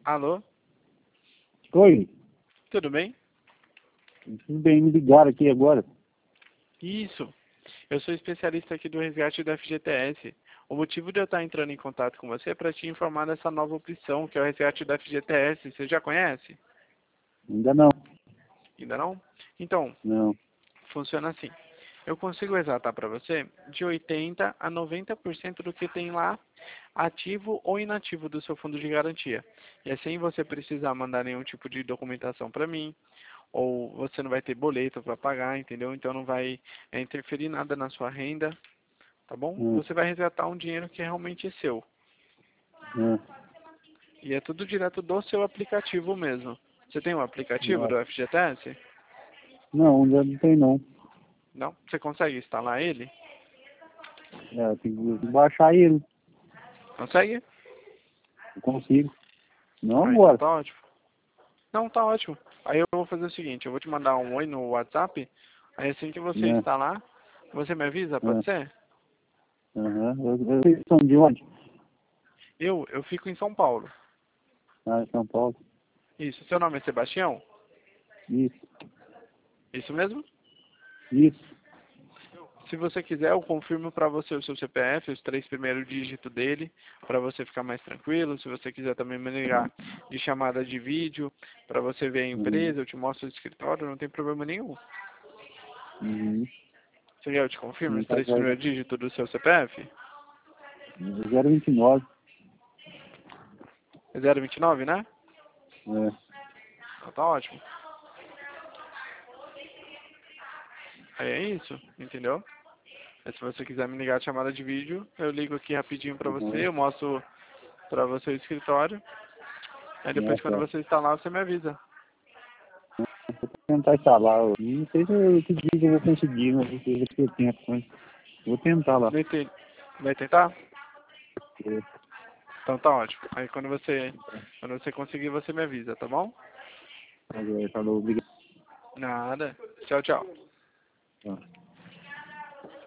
Alô? Oi, Tudo bem? tudo bem, me ligaram aqui agora. Isso. Eu sou especialista aqui do resgate do FGTS. O motivo de eu estar entrando em contato com você é para te informar dessa nova opção, que é o resgate do FGTS. Você já conhece? Ainda não, Ainda não? Então, não. funciona assim. Eu consigo exatar para você de 80% a 90% do que tem lá ativo ou inativo do seu fundo de garantia. E assim você precisar mandar nenhum tipo de documentação para mim, ou você não vai ter boleto para pagar, entendeu? Então não vai interferir nada na sua renda, tá bom? Hum, Você vai resgatar um dinheiro que realmente é seu. hum. E é tudo direto do seu aplicativo mesmo. Você tem um aplicativo Ah, do FGTS? não, ainda não tem não. Não? Você consegue instalar ele? Tem que baixar ele, Consegue? eu consigo. Não Ah, então agora. tá ótimo. Não, tá ótimo. Aí eu vou fazer o seguinte, eu vou te mandar um oi no WhatsApp, aí assim que você Né? instalar, você me avisa, pode ser? Aham. Vocês são de onde? Eu fico em São Paulo. Ah, em São Paulo. Isso, seu nome é Sebastião? Isso, Isso mesmo? isso. Se você quiser, eu confirmo para você o seu CPF, os 3 primeiros dígitos dele, para você ficar mais tranquilo. Se você quiser também me ligar de chamada de vídeo, para você ver a Uhum. empresa, eu te mostro o escritório, não tem problema nenhum. Uhum. Você quer eu te confirmo Não os tá 3 primeiros dígitos do seu CPF? 029. É 029, né? É. Então tá ótimo. Aí é isso, entendeu? Aí se você quiser me ligar de chamada de vídeo, eu ligo aqui rapidinho pra você, Uhum. eu mostro pra você o escritório. Aí Ah, depois quando tá. você instalar, você me avisa. Vou tentar instalar. Não sei se que dia que eu vou conseguir, mas não sei se eu tenho mas vou tentar lá. Vai ter- Vai tentar? É. Então tá ótimo. Aí quando você conseguir, você me avisa, tá bom? Falou, obrigado. Nada. Tchau, tchau. Tá.